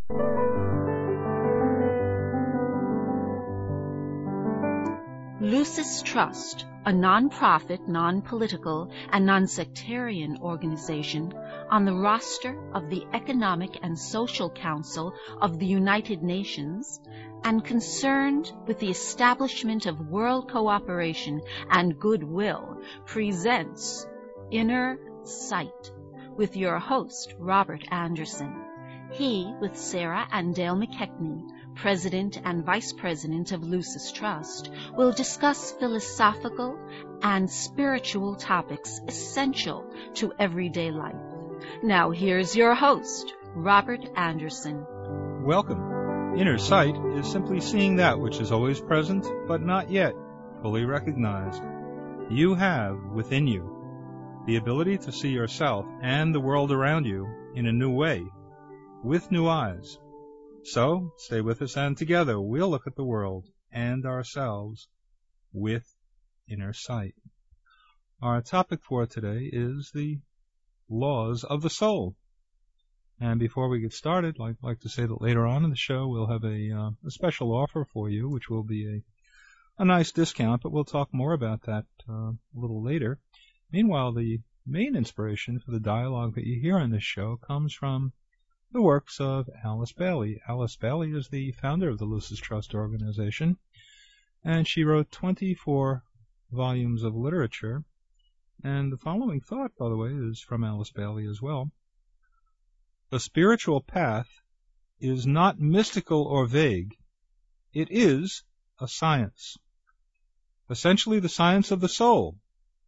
Lucis Trust, a non-profit, non-political, and non-sectarian organization on the roster of the Economic and Social Council of the United Nations and concerned with the establishment of world cooperation and goodwill, presents Inner Sight with your host, Robert Anderson. He, with Sarah and Dale McKechnie, President and Vice President of Lucis Trust, will discuss philosophical and spiritual topics essential to everyday life. Now here's your host, Robert Anderson. Welcome. Inner sight is simply seeing that which is always present, but not yet fully recognized. You have within you the ability to see yourself and the world around you in a new way, with new eyes. So, stay with us, and together we'll look at the world and ourselves with inner sight. Our topic for today is the laws of the soul. And before we get started, I'd like to say that later on in the show we'll have a special offer for you, which will be a nice discount, but we'll talk more about that a little later. Meanwhile, the main inspiration for the dialogue that you hear on this show comes from the works of Alice Bailey. Alice Bailey is the founder of the Lucis Trust organization, and she wrote 24 volumes of literature. And the following thought, by the way, is from Alice Bailey as well. The spiritual path is not mystical or vague. It is a science. Essentially the science of the soul,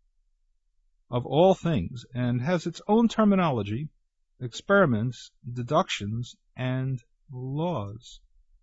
of all things, and has its own terminology, experiments, deductions, and laws.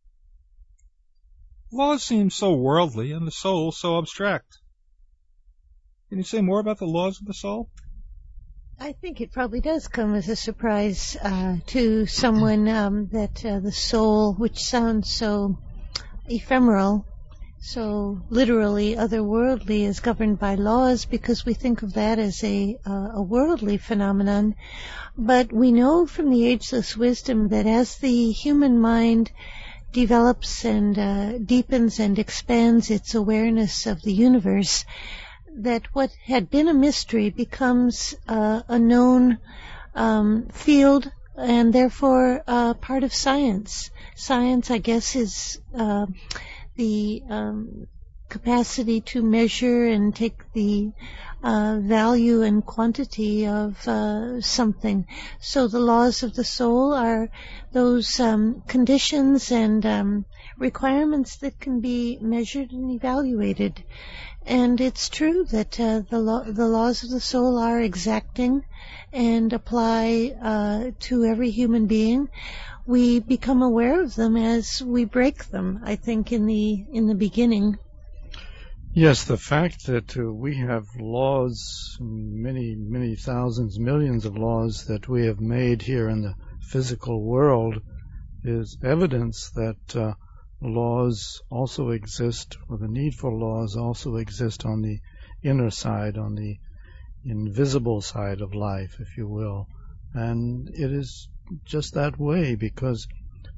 Laws seem so worldly and the soul so abstract. Can you say more about the laws of the soul? I think it probably does come as a surprise to someone that the soul, which sounds so ephemeral, so literally otherworldly, is governed by laws, because we think of that as a worldly phenomenon. But we know from the ageless wisdom that as the human mind develops and deepens and expands its awareness of the universe, that what had been a mystery becomes a known field, and therefore part of science. Science, I guess, is the capacity to measure and take the value and quantity of something. So the laws of the soul are those conditions and requirements that can be measured and evaluated. And it's true that the laws of the soul are exacting and apply to every human being. We become aware of them as we break them, I think, in the beginning. Yes, the fact that we have laws, many thousands, millions of laws that we have made here in the physical world is evidence that laws also exist, or the need for laws also exist on the inner side, on the invisible side of life, if you will. And it is just that way because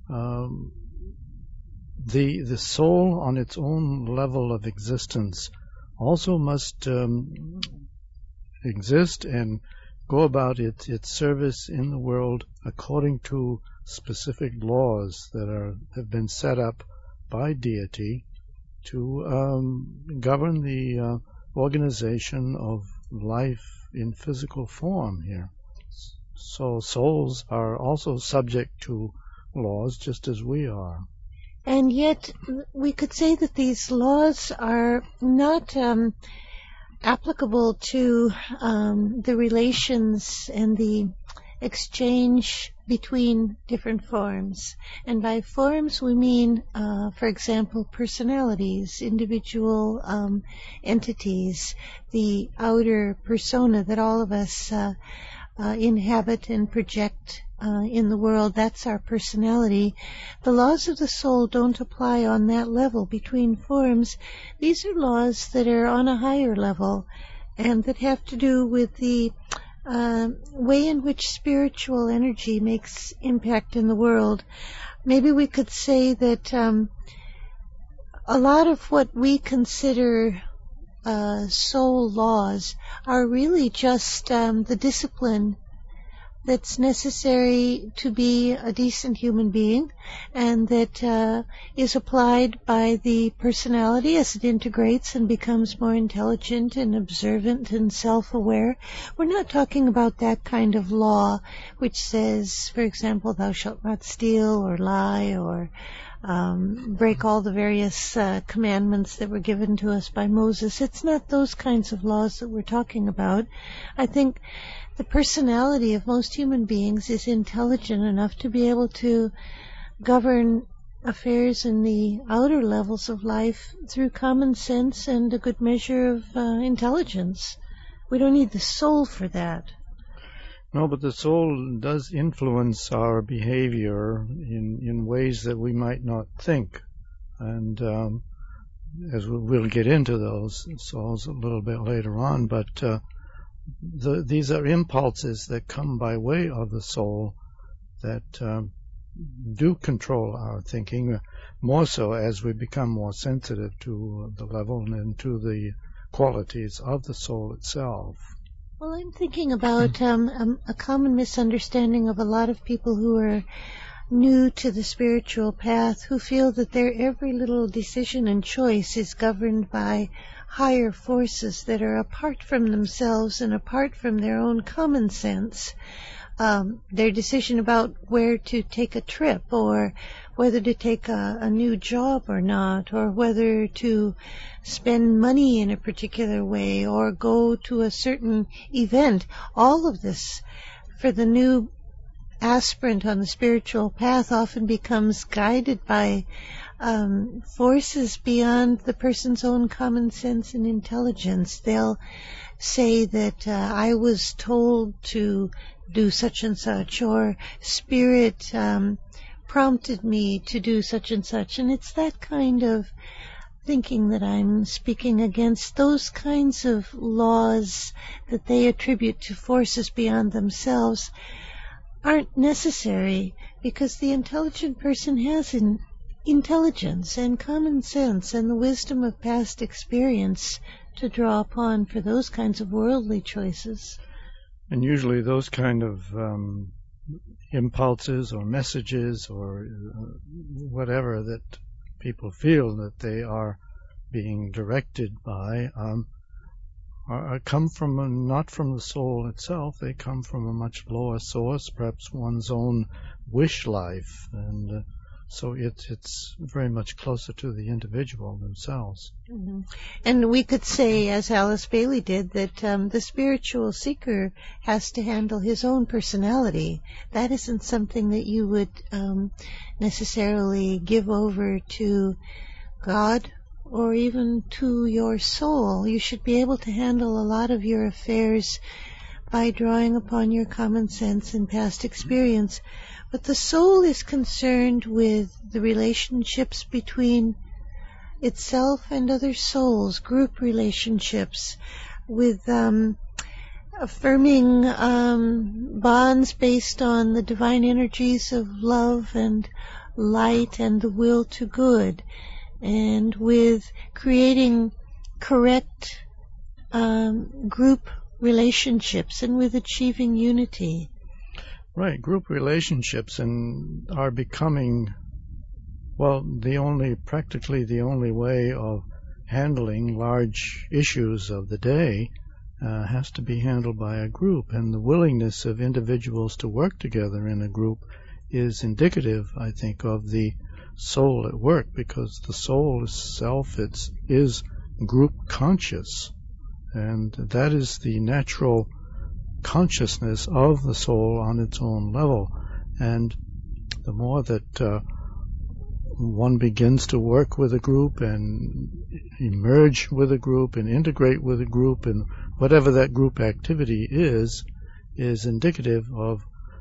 the soul on its own level of existence also must exist and go about its service in the world according to specific laws that have been set up by deity to govern the organization of life in physical form here. So souls are also subject to laws just as we are. And yet we could say that these laws are not applicable to the relations and the exchange between different forms. And by forms we mean, for example, personalities, individual entities, the outer persona that all of us inhabit and project in the world. That's our personality. The laws of the soul don't apply on that level between forms. These are laws that are on a higher level and that have to do with the way in which spiritual energy makes impact in the world, maybe we could say that a lot of what we consider soul laws are really just the discipline that's necessary to be a decent human being, and that is applied by the personality as it integrates and becomes more intelligent and observant and self-aware. We're not talking about that kind of law which says, for example, thou shalt not steal or lie or break all the various commandments that were given to us by Moses. It's not those kinds of laws that we're talking about. I think the personality of most human beings is intelligent enough to be able to govern affairs in the outer levels of life through common sense and a good measure of intelligence. We don't need the soul for that. No, but the soul does influence our behavior in ways that we might not think. And as we'll get into those souls a little bit later on, but these are impulses that come by way of the soul that do control our thinking, more so as we become more sensitive to the level and to the qualities of the soul itself. Well, I'm thinking about a common misunderstanding of a lot of people who are new to the spiritual path, who feel that their every little decision and choice is governed by higher forces that are apart from themselves and apart from their own common sense. Their decision about where to take a trip, or whether to take a new job or not, or whether to spend money in a particular way or go to a certain event. All of this, for the new aspirant on the spiritual path, often becomes guided by forces beyond the person's own common sense and intelligence. They'll say that I was told to do such and such, or Spirit prompted me to do such and such. And it's that kind of thinking that I'm speaking against. Those kinds of laws that they attribute to forces beyond themselves aren't necessary, because the intelligent person has intelligence and common sense and the wisdom of past experience to draw upon for those kinds of worldly choices. And usually those kind of impulses or messages or whatever that people feel that they are being directed by come from not from the soul itself. They come from a much lower source, perhaps one's own wish life, and so it's very much closer to the individual themselves. Mm-hmm. And we could say, as Alice Bailey did, that the spiritual seeker has to handle his own personality. That isn't something that you would necessarily give over to God or even to your soul. You should be able to handle a lot of your affairs by drawing upon your common sense and past experience. But the soul is concerned with the relationships between itself and other souls, group relationships, with affirming bonds based on the divine energies of love and light and the will to good, and with creating correct group relationships, and with achieving unity. Right, group relationships are becoming, well, practically the only way of handling large issues of the day has to be handled by a group, and the willingness of individuals to work together in a group is indicative, I think, of the soul at work, because the soul itself is group conscious, and that is the natural consciousness of the soul on its own level. And the more that one begins to work with a group and emerge with a group and integrate with a group, and whatever that group activity is indicative of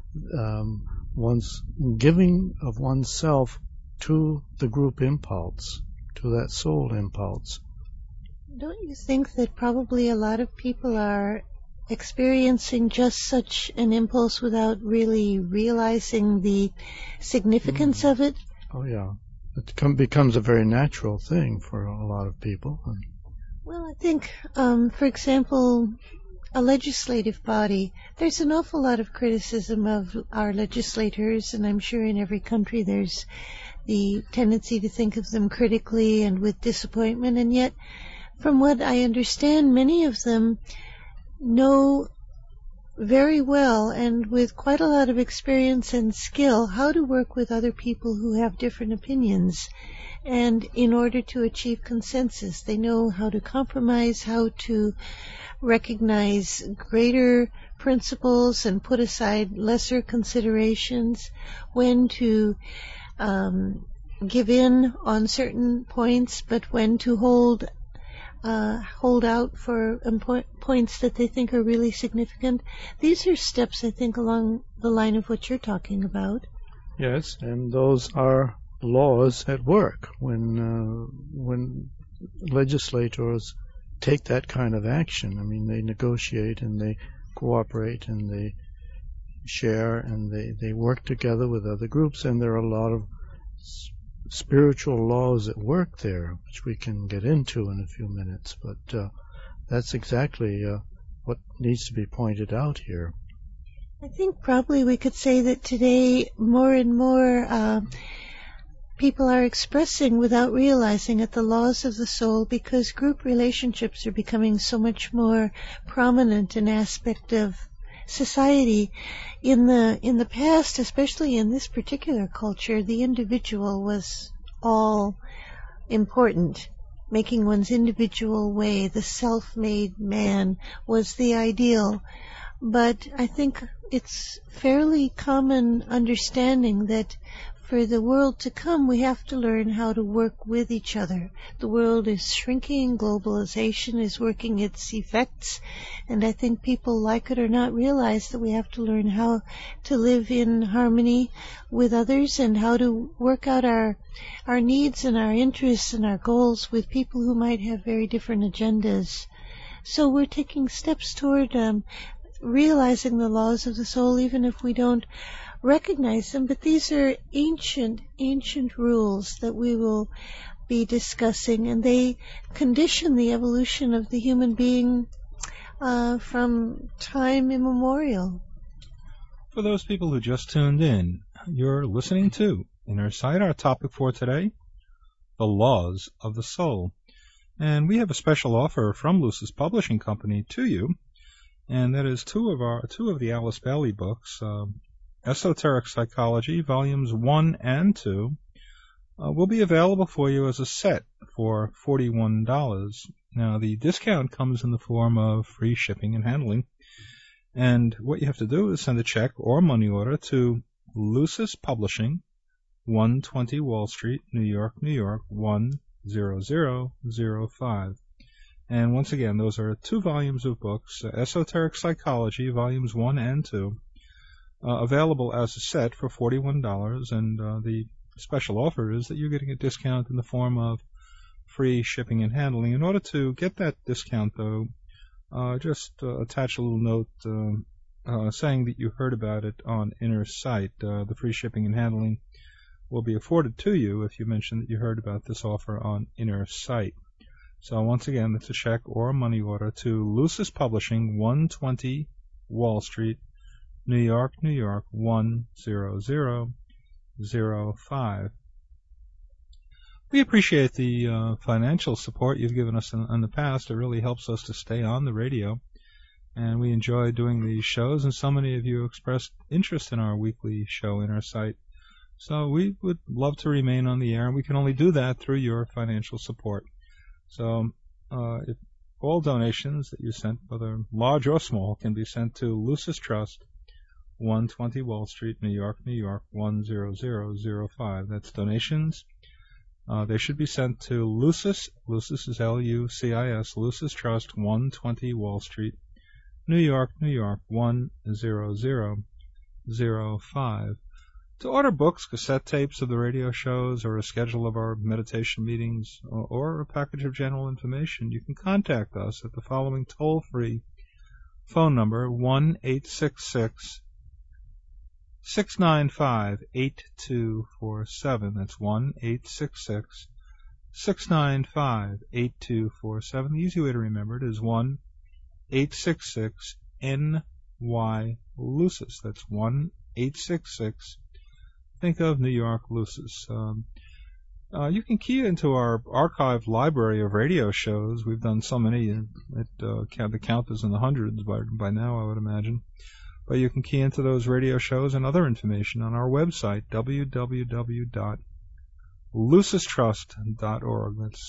one's giving of oneself to the group impulse, to that soul impulse. Don't you think that probably a lot of people are experiencing just such an impulse without really realizing the significance of it? Oh, yeah. It becomes a very natural thing for a lot of people. Well, I think, for example, a legislative body, there's an awful lot of criticism of our legislators, and I'm sure in every country there's the tendency to think of them critically and with disappointment, and yet, from what I understand, many of them know very well and with quite a lot of experience and skill how to work with other people who have different opinions. And in order to achieve consensus, they know how to compromise, how to recognize greater principles and put aside lesser considerations, when to give in on certain points, but when to hold out for points that they think are really significant. These are steps, I think, along the line of what you're talking about. Yes, and those are laws at work when legislators take that kind of action. I mean, they negotiate and they cooperate and they share and they work together with other groups, and there are a lot of spiritual laws at work there, which we can get into in a few minutes, but that's exactly what needs to be pointed out here. I think probably we could say that today more and more people are expressing without realizing it the laws of the soul, because group relationships are becoming so much more prominent an aspect of society. In the past, especially in this particular culture, the individual was all important. Making one's individual way, the self-made man, was the ideal. But I think it's fairly common understanding that for the world to come, we have to learn how to work with each other. The world is shrinking, globalization is working its effects, and I think people, like it or not, realize that we have to learn how to live in harmony with others and how to work out our needs and our interests and our goals with people who might have very different agendas. So we're taking steps toward realizing the laws of the soul, even if we don't recognize them. But these are ancient rules that we will be discussing, and they condition the evolution of the human being from time immemorial. For those people who just tuned in, you're listening to Inner Sight. Our topic for today, the laws of the soul. And we have a special offer from Lucis Publishing Company to you, and that is two of the Alice Bailey books, Esoteric Psychology, Volumes 1 and 2, will be available for you as a set for $41. Now, the discount comes in the form of free shipping and handling, and what you have to do is send a check or money order to Lucis Publishing, 120 Wall Street, New York, New York, 10005. And once again, those are 2 volumes of books, Esoteric Psychology, Volumes 1 and 2, available as a set for $41, and the special offer is that you're getting a discount in the form of free shipping and handling. In order to get that discount, though, just attach a little note saying that you heard about it on Inner Sight. The free shipping and handling will be afforded to you if you mention that you heard about this offer on Inner Sight. So once again, it's a check or a money order to Lucis Publishing, 120 Wall Street, New York, New York, 10005. We appreciate the financial support you've given us in the past. It really helps us to stay on the radio, and we enjoy doing these shows, and so many of you expressed interest in our weekly show, Inner Sight. So we would love to remain on the air, and we can only do that through your financial support. So if all donations that you sent, whether large or small, can be sent to Lucis Trust, 120 Wall Street, New York, New York, 10005. That's donations. They should be sent to Lucis. Lucis is Lucis, Lucis Trust, 120 Wall Street, New York, New York, 10005. To order books, cassette tapes of the radio shows, or a schedule of our meditation meetings, or a package of general information, you can contact us at the following toll-free phone number 1-866-695-8247. That's 1-866-695-8247. The easy way to remember it is 1-866-NY-LUCIS. That's 1-866. Think of New York Lucis. You can key into our archived library of radio shows. We've done so many, the count is in the hundreds by now, I would imagine. But you can key into those radio shows and other information on our website, www.lucistrust.org. That's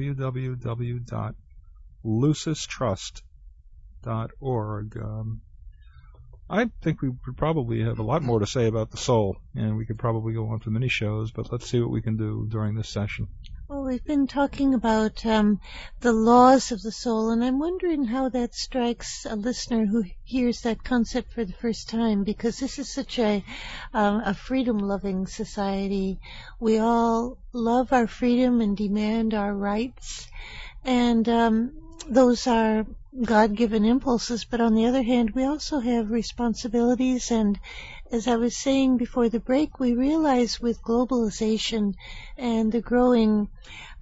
www.lucistrust.org. I think we would probably have a lot more to say about the soul, and we could probably go on for many shows, but let's see what we can do during this session. Well, we've been talking about the laws of the soul, and I'm wondering how that strikes a listener who hears that concept for the first time, because this is such a freedom-loving society. We all love our freedom and demand our rights, and those are God-given impulses, but on the other hand, we also have responsibilities, and as I was saying before the break, we realize with globalization and the growing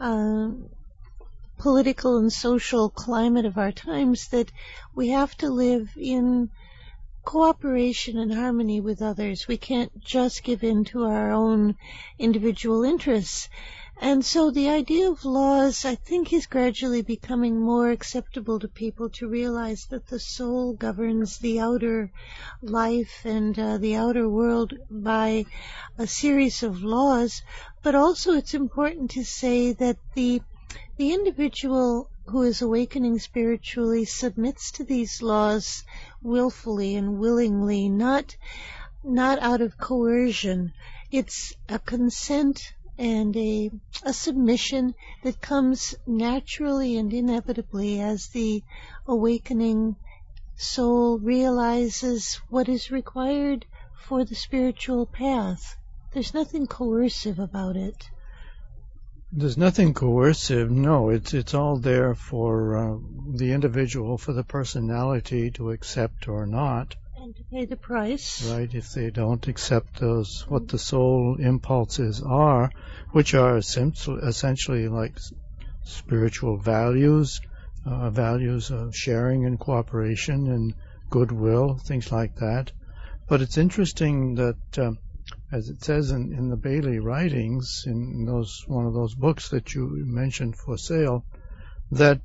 political and social climate of our times that we have to live in cooperation and harmony with others. We can't just give in to our own individual interests. And so the idea of laws, I think, is gradually becoming more acceptable to people, to realize that the soul governs the outer life and the outer world by a series of laws. But also it's important to say that the individual who is awakening spiritually submits to these laws willfully and willingly, not out of coercion. It's a consent and a submission that comes naturally and inevitably as the awakening soul realizes what is required for the spiritual path. There's nothing coercive about it. There's nothing coercive, no. It's all there for the individual, for the personality to accept or not. And to pay the price. Right, if they don't accept those, what the soul impulses are, which are essentially like spiritual values, values of sharing and cooperation and goodwill, things like that. But it's interesting that, as it says in the Bailey writings, in one of those books that you mentioned for sale, that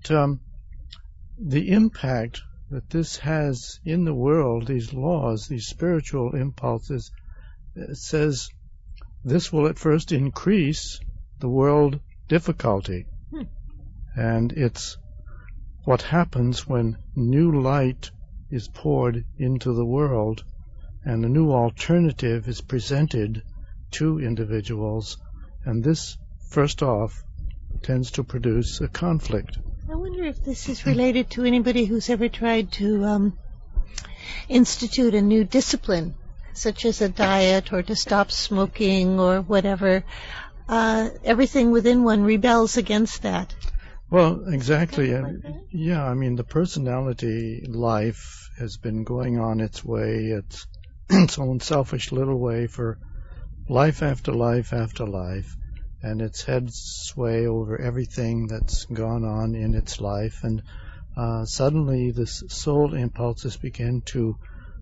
the impact that this has in the world, these laws, these spiritual impulses, it says this will at first increase the world difficulty. And it's what happens when new light is poured into the world and a new alternative is presented to individuals. And this, first off, tends to produce a conflict. I wonder if this is related to anybody who's ever tried to institute a new discipline, such as a diet or to stop smoking or whatever. Everything within one rebels against that. Well, exactly. Yeah, I mean, the personality life has been going on its way, its own selfish little way for life after life after life. And it's had sway over everything that's gone on in its life. And suddenly this soul impulses begin to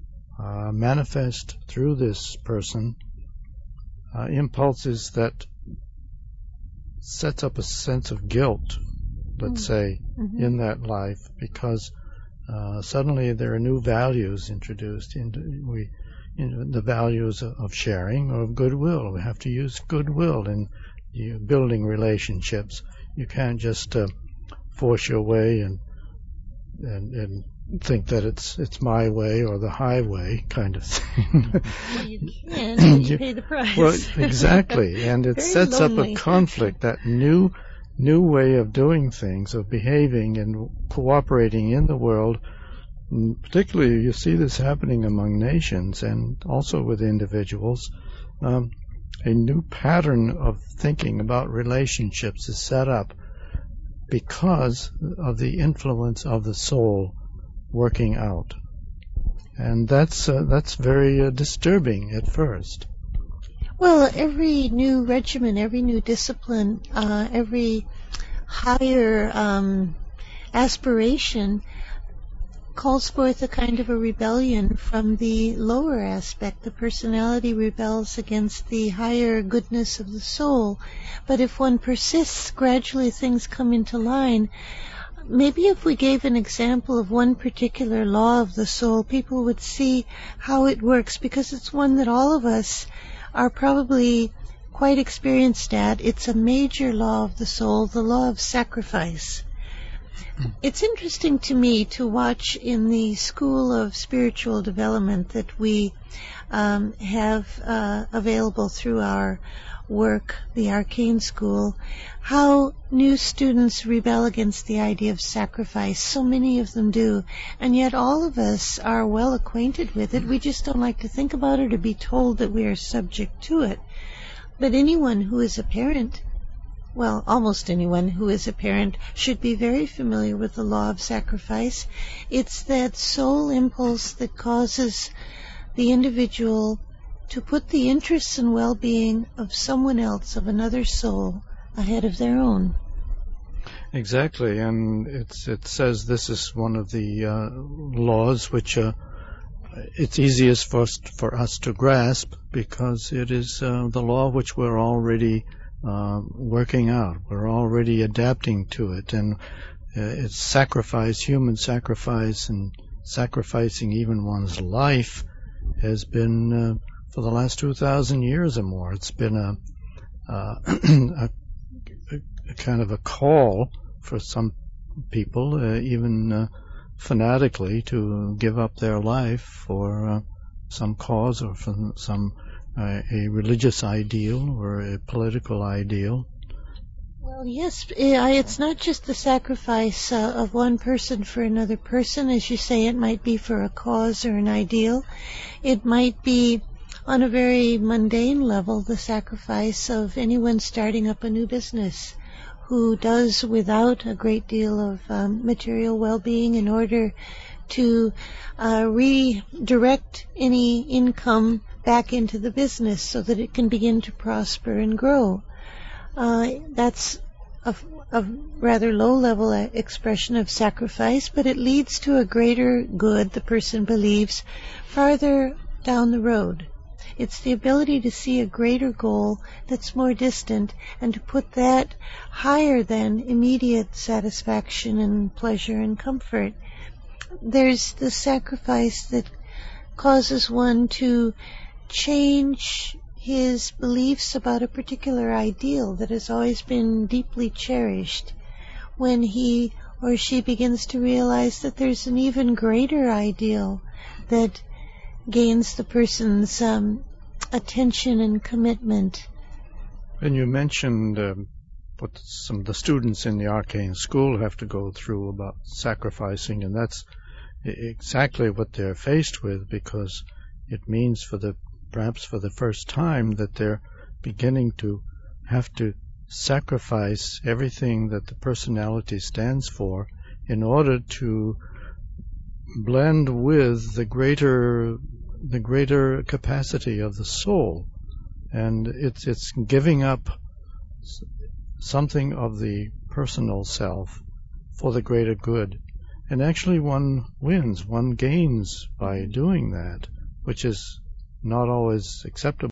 manifest through this person, impulses that sets up a sense of guilt, let's say, in that life, because suddenly there are new values introduced into the values of sharing or of goodwill. We have to use goodwill in building relationships. You can't just force your way and think that it's my way or the highway kind of thing. Well, you can, but you pay the price. Well, exactly, and it sets lonely. up a conflict, that new way of doing things, of behaving and cooperating in the world. And particularly, you see this happening among nations and also with individuals. A new pattern of thinking about relationships is set up because of the influence of the soul working out. And that's very disturbing at first. Well, every new regimen, every new discipline, every higher aspiration calls forth a kind of a rebellion from the lower aspect. The personality rebels against the higher goodness of the soul. But if one persists, gradually things come into line. Maybe if we gave an example of one particular law of the soul, people would see how it works, because it's one that all of us are probably quite experienced at. It's a major law of the soul, the law of sacrifice. It's interesting to me to watch in the School of Spiritual Development that we have available through our work, the Arcane School, how new students rebel against the idea of sacrifice. So many of them do, and yet all of us are well acquainted with it. We just don't like to think about it or be told that we are subject to it. But anyone who is a parent, well, almost anyone who is a parent, should be very familiar with the law of sacrifice. It's that soul impulse that causes the individual to put the interests and well-being of someone else, of another soul, ahead of their own. Exactly, and it says this is one of the laws which it's easiest for us to grasp, because it is the law which we're already working out. We're already adapting to it, and it's sacrifice, human sacrifice, and sacrificing even one's life has been for the last 2,000 years or more. It's been a kind of a call for some people, even fanatically, to give up their life for some cause or for some a religious ideal or a political ideal. Well, yes, it's not just the sacrifice of one person for another person. As you say, it might be for a cause or an ideal. It might be on a very mundane level, the sacrifice of anyone starting up a new business who does without a great deal of material well-being in order to redirect any income back into the business so that it can begin to prosper and grow. That's a rather low-level expression of sacrifice, but it leads to a greater good, the person believes, farther down the road. It's the ability to see a greater goal that's more distant and to put that higher than immediate satisfaction and pleasure and comfort. There's the sacrifice that causes one to change his beliefs about a particular ideal that has always been deeply cherished, when he or she begins to realize that there's an even greater ideal that gains the person's attention and commitment. And you mentioned what some of the students in the Arcane School have to go through about sacrificing, and that's exactly what they're faced with, because it means perhaps for the first time that they're beginning to have to sacrifice everything that the personality stands for in order to blend with the greater capacity of the soul. And it's giving up something of the personal self for the greater good. And actually one wins, one gains by doing that, which is not always acceptable